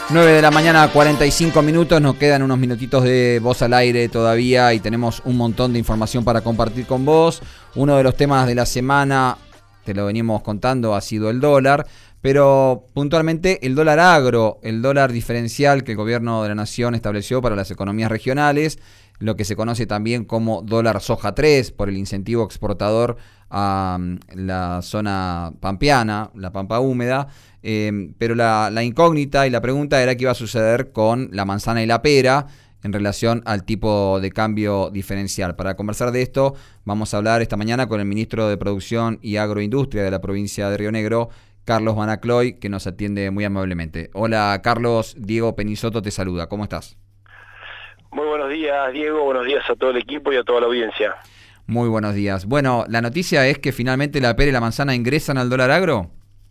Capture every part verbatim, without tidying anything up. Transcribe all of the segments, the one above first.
nueve de la mañana, cuarenta y cinco minutos, nos quedan unos minutitos de Voz al Aire todavía y tenemos un montón de información para compartir con vos. Uno de los temas de la semana, te lo venimos contando, ha sido el dólar, pero puntualmente el dólar agro, el dólar diferencial que el gobierno de la nación estableció para las economías regionales, lo que se conoce también como dólar soja tres por el incentivo exportador a la zona pampeana, la pampa húmeda. Eh, pero la, la incógnita y la pregunta era qué iba a suceder con la manzana y la pera en relación al tipo de cambio diferencial. Para conversar de esto vamos a hablar esta mañana con el ministro de Producción y Agroindustria de la provincia de Río Negro, Carlos Banacloy, que nos atiende muy amablemente. Hola Carlos, Diego Penisoto te saluda, ¿cómo estás? Muy buenos días Diego, buenos días a todo el equipo y a toda la audiencia. Muy buenos días. Bueno, la noticia es que finalmente la pera y la manzana ingresan al dólar agro.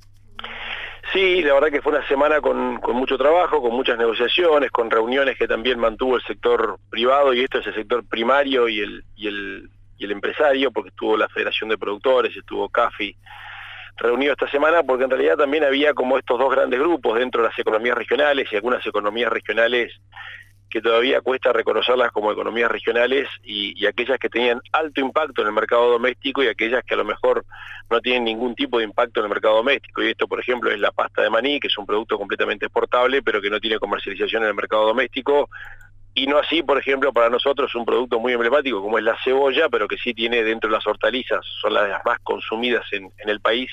Sí, la verdad que fue una semana con, con mucho trabajo, con muchas negociaciones, con reuniones que también mantuvo el sector privado, y esto es el sector primario y el, y el, y el empresario, porque estuvo la Federación de Productores, estuvo CAFI reunido esta semana, porque en realidad también había como estos dos grandes grupos dentro de las economías regionales, y algunas economías regionales que todavía cuesta reconocerlas como economías regionales, y, y aquellas que tenían alto impacto en el mercado doméstico y aquellas que a lo mejor no tienen ningún tipo de impacto en el mercado doméstico. Y esto, por ejemplo, es la pasta de maní, que es un producto completamente exportable, pero que no tiene comercialización en el mercado doméstico, y no así, por ejemplo, para nosotros un producto muy emblemático como es la cebolla, pero que sí tiene dentro de las hortalizas, son las más consumidas en, en el país,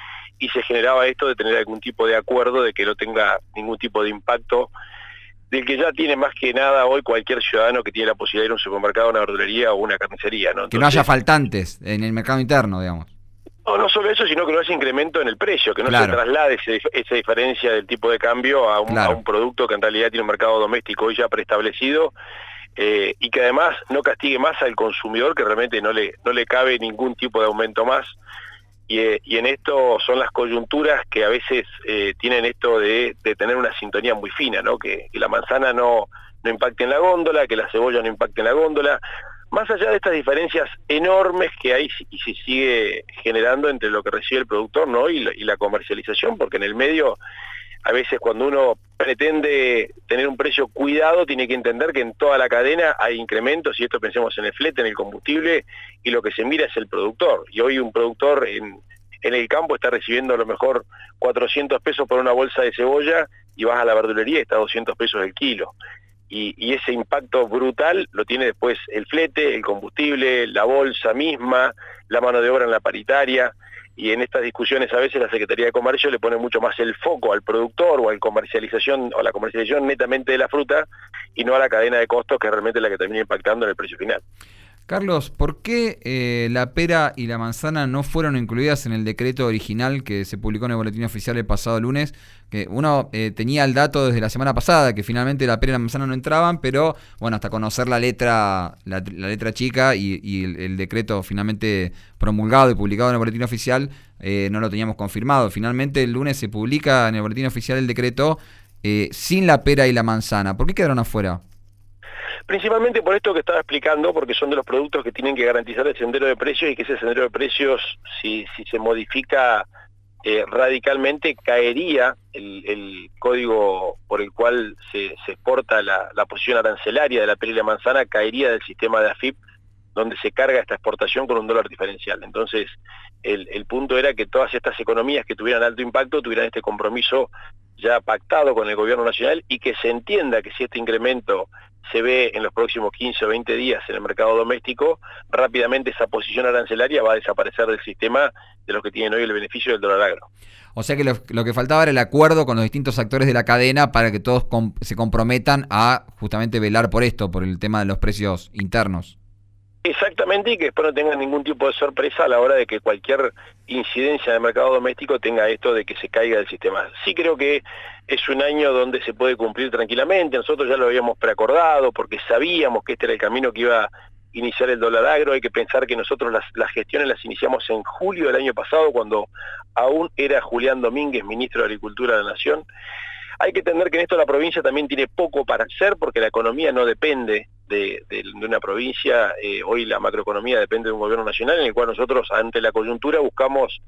y se generaba esto de tener algún tipo de acuerdo de que no tenga ningún tipo de impacto, del que ya tiene más que nada hoy cualquier ciudadano que tiene la posibilidad de ir a un supermercado, una verdulería o una carnicería, ¿no? Entonces, que no haya faltantes en el mercado interno, digamos. No, no solo eso, sino que no haya incremento en el precio, que no Claro. se traslade ese, esa diferencia del tipo de cambio a un, Claro. a un producto que en realidad tiene un mercado doméstico hoy ya preestablecido, eh, y que además no castigue más al consumidor, que realmente no le, no le cabe ningún tipo de aumento más. Y, eh, y en esto son las coyunturas que a veces eh, tienen esto de, de tener una sintonía muy fina, ¿no? Que, que la manzana no, no impacte en la góndola, que la cebolla no impacte en la góndola, más allá de estas diferencias enormes que hay y se sigue generando entre lo que recibe el productor, ¿no? y, la, y la comercialización, porque en el medio, a veces cuando uno pretende tener un precio cuidado, tiene que entender que en toda la cadena hay incrementos, y esto pensemos en el flete, en el combustible, y lo que se mira es el productor. Y hoy un productor en, en el campo está recibiendo a lo mejor cuatrocientos pesos por una bolsa de cebolla, y vas a la verdulería y está a doscientos pesos el kilo. Y, y ese impacto brutal lo tiene después el flete, el combustible, la bolsa misma, la mano de obra en la paritaria. Y en estas discusiones a veces la Secretaría de Comercio le pone mucho más el foco al productor o a la comercialización, o a la comercialización netamente de la fruta, y no a la cadena de costos, que es realmente la que termina impactando en el precio final. Carlos, ¿por qué eh, la pera y la manzana no fueron incluidas en el decreto original que se publicó en el Boletín Oficial el pasado lunes? Que uno eh, tenía el dato desde la semana pasada, que finalmente la pera y la manzana no entraban, pero bueno, hasta conocer la letra la, la letra chica y, y el, el decreto finalmente promulgado y publicado en el Boletín Oficial, eh, no lo teníamos confirmado. Finalmente el lunes se publica en el Boletín Oficial el decreto eh, sin la pera y la manzana. ¿Por qué quedaron afuera? Principalmente por esto que estaba explicando, porque son de los productos que tienen que garantizar el sendero de precios, y que ese sendero de precios, si, si se modifica eh, radicalmente, caería el, el código por el cual se, se exporta la, la posición arancelaria de la pera y la manzana, caería del sistema de A F I P, donde se carga esta exportación con un dólar diferencial. Entonces, el, el punto era que todas estas economías que tuvieran alto impacto tuvieran este compromiso ya pactado con el gobierno nacional, y que se entienda que si este incremento se ve en los próximos quince o veinte días en el mercado doméstico, rápidamente esa posición arancelaria va a desaparecer del sistema de los que tienen hoy el beneficio del dólar agro. O sea que lo, lo que faltaba era el acuerdo con los distintos actores de la cadena para que todos com- se comprometan a justamente velar por esto, por el tema de los precios internos. Exactamente, y que después no tengan ningún tipo de sorpresa a la hora de que cualquier incidencia en el mercado doméstico tenga esto de que se caiga del sistema. Sí creo que es un año donde se puede cumplir tranquilamente. Nosotros ya lo habíamos preacordado porque sabíamos que este era el camino que iba a iniciar el dólar agro. Hay que pensar que nosotros las, las gestiones las iniciamos en julio del año pasado, cuando aún era Julián Domínguez ministro de Agricultura de la Nación. Hay que entender que en esto la provincia también tiene poco para hacer, porque la economía no depende de, de, de una provincia. Eh, hoy la macroeconomía depende de un gobierno nacional, en el cual nosotros, ante la coyuntura, buscamos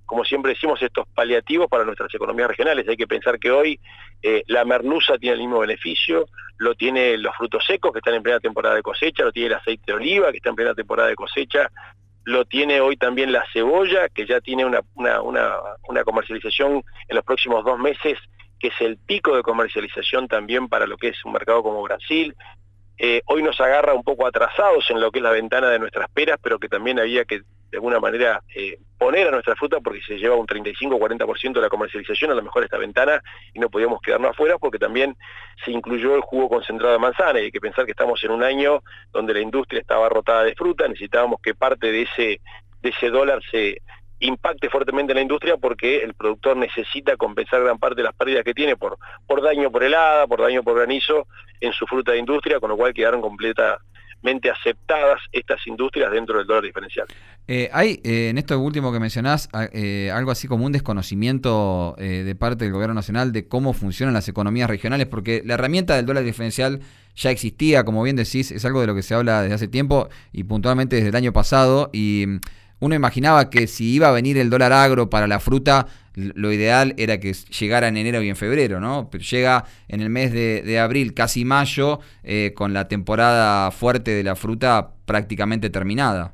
como siempre decimos, estos paliativos para nuestras economías regionales. Hay que pensar que hoy eh, la merluza tiene el mismo beneficio, lo tiene los frutos secos que están en plena temporada de cosecha, lo tiene el aceite de oliva que está en plena temporada de cosecha, lo tiene hoy también la cebolla, que ya tiene una, una, una, una comercialización en los próximos dos meses, que es el pico de comercialización también para lo que es un mercado como Brasil. Eh, hoy nos agarra un poco atrasados en lo que es la ventana de nuestras peras, pero que también había que de alguna manera eh, poner a nuestra fruta porque se lleva un treinta y cinco a cuarenta por ciento de la comercialización a lo mejor esta ventana y no podíamos quedarnos afuera porque también se incluyó el jugo concentrado de manzana y hay que pensar que estamos en un año donde la industria estaba abarrotada de fruta, necesitábamos que parte de ese, de ese dólar se impacte fuertemente en la industria porque el productor necesita compensar gran parte de las pérdidas que tiene por, por daño por helada, por daño por granizo en su fruta de industria, con lo cual quedaron completamente aceptadas estas industrias dentro del dólar diferencial. Eh, hay eh, en esto último que mencionás eh, algo así como un desconocimiento eh, de parte del gobierno nacional de cómo funcionan las economías regionales, porque la herramienta del dólar diferencial ya existía, como bien decís, es algo de lo que se habla desde hace tiempo y puntualmente desde el año pasado, y uno imaginaba que si iba a venir el dólar agro para la fruta, lo ideal era que llegara en enero y en febrero, ¿no? Pero llega en el mes de, de abril, casi mayo, eh, con la temporada fuerte de la fruta prácticamente terminada.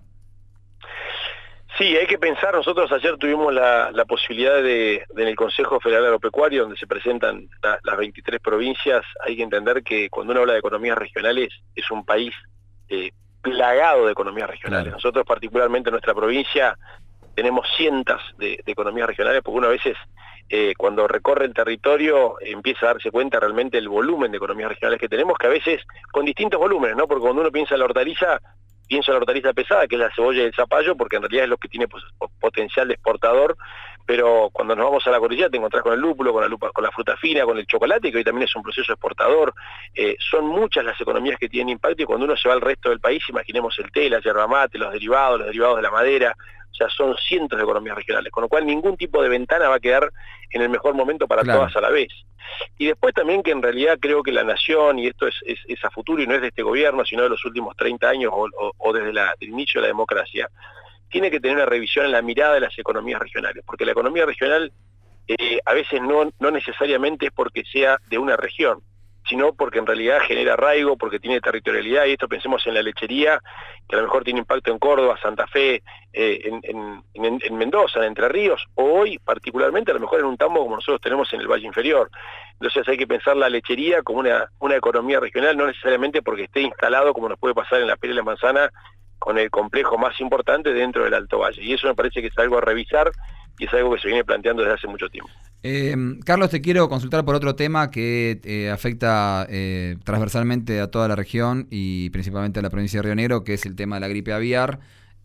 Sí, hay que pensar, nosotros ayer tuvimos la, la posibilidad de, de, en el Consejo Federal Agropecuario, donde se presentan la, las veintitrés provincias, hay que entender que cuando uno habla de economías regionales, es un país eh, plagado de economías regionales. Claro. Nosotros particularmente en nuestra provincia tenemos cientos de, de economías regionales, porque uno a veces eh, cuando recorre el territorio empieza a darse cuenta realmente el volumen de economías regionales que tenemos, que a veces con distintos volúmenes, ¿no? Porque cuando uno piensa en la hortaliza, piensa en la hortaliza pesada, que es la cebolla y el zapallo, porque en realidad es lo que tiene pues, potencial de exportador, pero cuando nos vamos a la cordillera te encontrás con el lúpulo, con la, lupa, con la fruta fina, con el chocolate, que hoy también es un proceso exportador. Eh, son muchas las economías que tienen impacto y cuando uno se va al resto del país, imaginemos el té, la yerba mate, los derivados, los derivados de la madera, o sea, son cientos de economías regionales, con lo cual ningún tipo de ventana va a quedar en el mejor momento para claro. todas a la vez. Y después también que en realidad creo que la nación, y esto es, es, es a futuro y no es de este gobierno, sino de los últimos treinta años o, o, o desde la, el inicio de la democracia, tiene que tener una revisión en la mirada de las economías regionales, porque la economía regional eh, a veces no, no necesariamente es porque sea de una región, sino porque en realidad genera arraigo, porque tiene territorialidad, y esto pensemos en la lechería, que a lo mejor tiene impacto en Córdoba, Santa Fe, eh, en, en, en, en Mendoza, en Entre Ríos, o hoy particularmente a lo mejor en un tambo como nosotros tenemos en el Valle Inferior. Entonces hay que pensar la lechería como una, una economía regional, no necesariamente porque esté instalado como nos puede pasar en la pera y la manzana, con el complejo más importante dentro del Alto Valle. Y eso me parece que es algo a revisar y es algo que se viene planteando desde hace mucho tiempo. Eh, Carlos, te quiero consultar por otro tema que eh, afecta eh, transversalmente a toda la región y principalmente a la provincia de Río Negro, que es el tema de la gripe aviar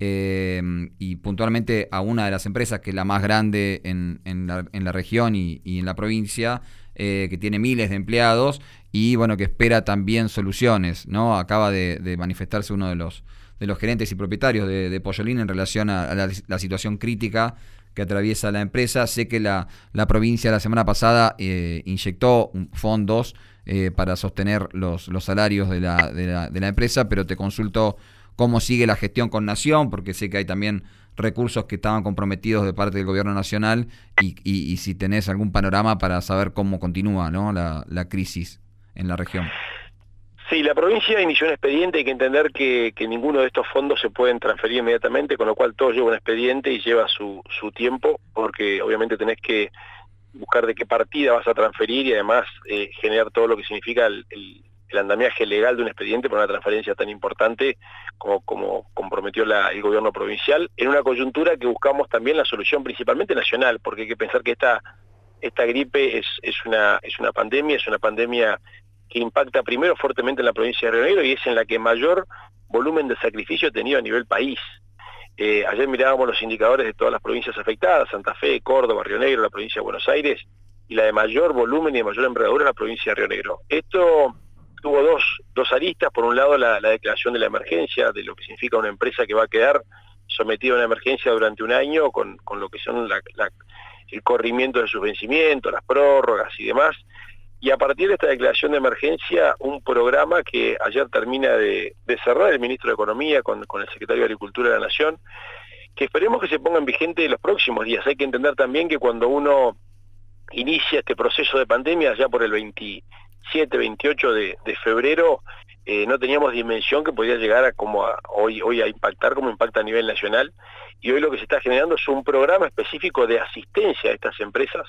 eh, y puntualmente a una de las empresas que es la más grande en, en, la, en la región y, y en la provincia, eh, que tiene miles de empleados y bueno que espera también soluciones, ¿no? Acaba de, de manifestarse uno de los de los gerentes y propietarios de, de Pollolín en relación a, a la, la situación crítica que atraviesa la empresa. Sé que la, la provincia la semana pasada eh, inyectó fondos eh, para sostener los, los salarios de la, de, la, de la empresa, pero te consulto cómo sigue la gestión con Nación, porque sé que hay también recursos que estaban comprometidos de parte del gobierno nacional y, y, y si tenés algún panorama para saber cómo continúa, ¿no? la, la crisis en la región. Sí, la provincia inició un expediente, hay que entender que, que ninguno de estos fondos se pueden transferir inmediatamente, con lo cual todo lleva un expediente y lleva su, su tiempo, porque obviamente tenés que buscar de qué partida vas a transferir y además eh, generar todo lo que significa el, el, el andamiaje legal de un expediente para una transferencia tan importante como, como comprometió la, el gobierno provincial, en una coyuntura que buscamos también la solución principalmente nacional, porque hay que pensar que esta, esta gripe es, es, una, es una pandemia, es una pandemia que impacta primero fuertemente en la provincia de Río Negro y es en la que mayor volumen de sacrificio ha tenido a nivel país. Eh, ayer mirábamos los indicadores de todas las provincias afectadas, Santa Fe, Córdoba, Río Negro, la provincia de Buenos Aires, y la de mayor volumen y de mayor envergadura es la provincia de Río Negro. Esto tuvo dos, dos aristas, por un lado la, la declaración de la emergencia, de lo que significa una empresa que va a quedar sometida a una emergencia durante un año, con, con lo que son la, la, el corrimiento de sus vencimientos, las prórrogas y demás. Y a partir de esta declaración de emergencia, un programa que ayer termina de, de cerrar el ministro de Economía con, con el secretario de Agricultura de la Nación, que esperemos que se pongan vigentes los próximos días. Hay que entender también que cuando uno inicia este proceso de pandemia, ya por el veintisiete, veintiocho de, de febrero, eh, no teníamos dimensión que podía llegar a como a, hoy, hoy a impactar como impacta a nivel nacional, y hoy lo que se está generando es un programa específico de asistencia a estas empresas,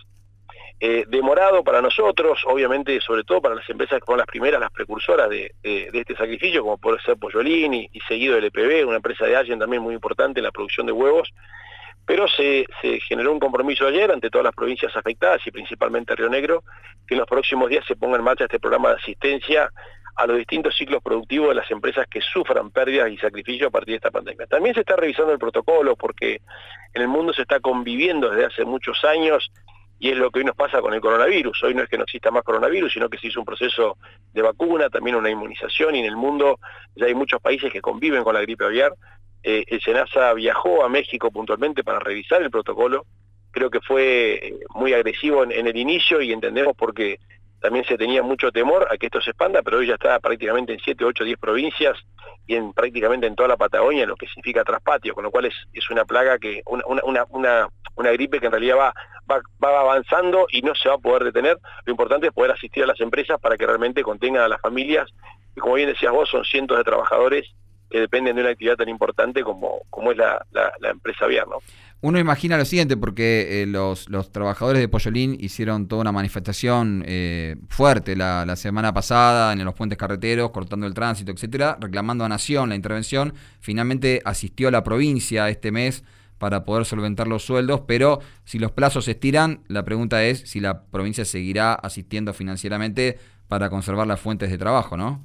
eh, demorado para nosotros, obviamente, sobre todo para las empresas que fueron las primeras, las precursoras de, de, de este sacrificio, como puede ser Pollolín y, y seguido L P B, una empresa de Allen también muy importante en la producción de huevos. Pero se, se generó un compromiso ayer ante todas las provincias afectadas y principalmente Río Negro, que en los próximos días se ponga en marcha este programa de asistencia a los distintos ciclos productivos de las empresas que sufran pérdidas y sacrificios a partir de esta pandemia. También se está revisando el protocolo porque en el mundo se está conviviendo desde hace muchos años, y es lo que hoy nos pasa con el coronavirus. Hoy no es que no exista más coronavirus, sino que se hizo un proceso de vacuna, también una inmunización, y en el mundo ya hay muchos países que conviven con la gripe aviar. Eh, el SENASA viajó a México puntualmente para revisar el protocolo. Creo que fue muy agresivo en, en el inicio, y entendemos porque también se tenía mucho temor a que esto se expanda, pero hoy ya está prácticamente en siete, ocho, diez provincias y en prácticamente en toda la Patagonia, lo que significa traspatio, con lo cual es, es una plaga, que una, una, una, una gripe que en realidad va, va, va avanzando y no se va a poder detener. Lo importante es poder asistir a las empresas para que realmente contengan a las familias, y como bien decías vos, son cientos de trabajadores que dependen de una actividad tan importante como, como es la, la, la empresa aviar, ¿no? Uno imagina lo siguiente, porque eh, los, los trabajadores de Pollolín hicieron toda una manifestación eh, fuerte la, la semana pasada en los puentes carreteros, cortando el tránsito, etcétera, reclamando a Nación la intervención. Finalmente asistió a la provincia este mes para poder solventar los sueldos, pero si los plazos se estiran, la pregunta es si la provincia seguirá asistiendo financieramente para conservar las fuentes de trabajo, ¿no?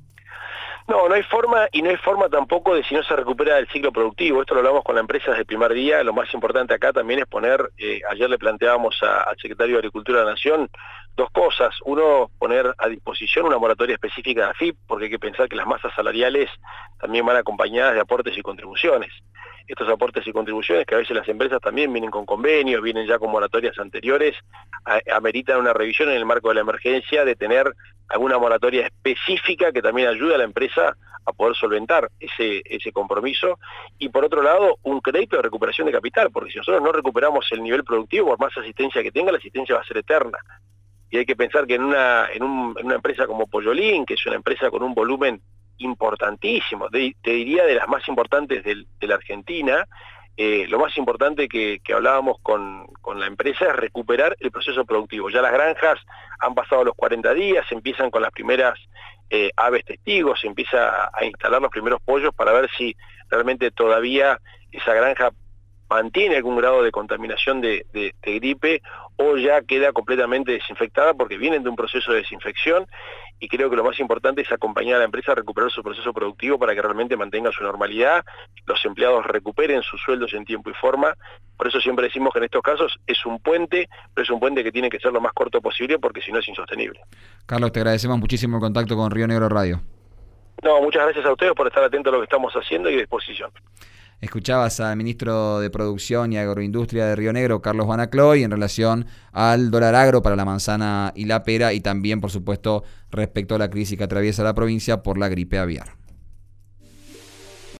No, no hay forma, y no hay forma tampoco de si no se recupera el ciclo productivo. Esto lo hablamos con la empresa desde el primer día. Lo más importante acá también es poner, eh, ayer le planteábamos a, al secretario de Agricultura de la Nación dos cosas. Uno, poner a disposición una moratoria específica de A F I P, porque hay que pensar que las masas salariales también van acompañadas de aportes y contribuciones. Estos aportes y contribuciones, que a veces las empresas también vienen con convenios, vienen ya con moratorias anteriores, a, ameritan una revisión en el marco de la emergencia de tener alguna moratoria específica que también ayude a la empresa a poder solventar ese, ese compromiso. Y por otro lado, un crédito de recuperación de capital, porque si nosotros no recuperamos el nivel productivo, por más asistencia que tenga, la asistencia va a ser eterna. Y hay que pensar que en una, en, un, en una empresa como Pollolín, que es una empresa con un volumen importantísimo, te, te diría de las más importantes del, de la Argentina, eh, lo más importante que, que hablábamos con, con la empresa es recuperar el proceso productivo. Ya las granjas han pasado los cuarenta días, empiezan con las primeras eh, aves testigos, se empieza a, a instalar los primeros pollos para ver si realmente todavía esa granja mantiene algún grado de contaminación de, de, de gripe, o ya queda completamente desinfectada, porque vienen de un proceso de desinfección. Y creo que lo más importante es acompañar a la empresa a recuperar su proceso productivo para que realmente mantenga su normalidad, los empleados recuperen sus sueldos en tiempo y forma. Por eso siempre decimos que en estos casos es un puente, pero es un puente que tiene que ser lo más corto posible, porque si no es insostenible. Carlos, te agradecemos muchísimo el contacto con Río Negro Radio. No, muchas gracias a ustedes por estar atentos a lo que estamos haciendo y a disposición. Escuchabas al ministro de Producción y Agroindustria de Río Negro, Carlos Banacloy, en relación al dólar agro para la manzana y la pera, y también, por supuesto, respecto a la crisis que atraviesa la provincia por la gripe aviar.